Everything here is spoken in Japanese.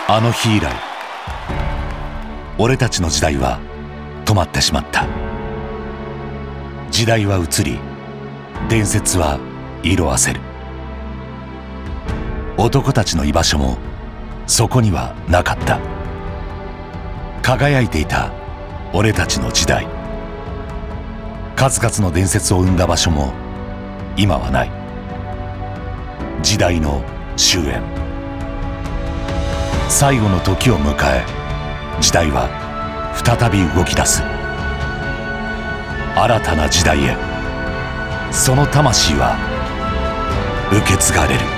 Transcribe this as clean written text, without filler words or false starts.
あの日以来、俺たちの時代は止まってしまった。時代は移り、伝説は色あせる。男たちの居場所もそこにはなかった。輝いていた俺たちの時代、数々の伝説を生んだ場所も今はない。時代の終焉、最後の時を迎え、時代は再び動き出す。新たな時代へ、その魂は受け継がれる。